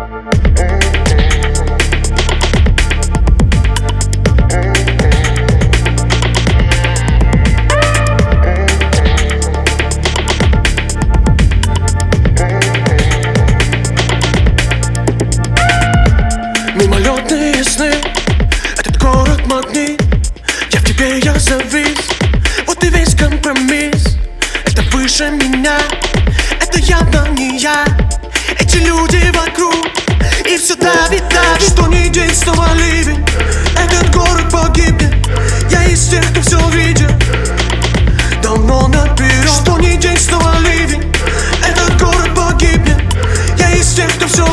Мимолетные сны, этот город магнит. Я в тебе, я завис, вот и весь компромисс. Это выше меня, это явно не я. Эти люди вокруг, и все давит, давит. Что ни день, снова ливень, этот город погибнет. Я из тех, кто все видел давно наперед. Что ни день, снова ливень, этот город погибнет. Я из тех, кто все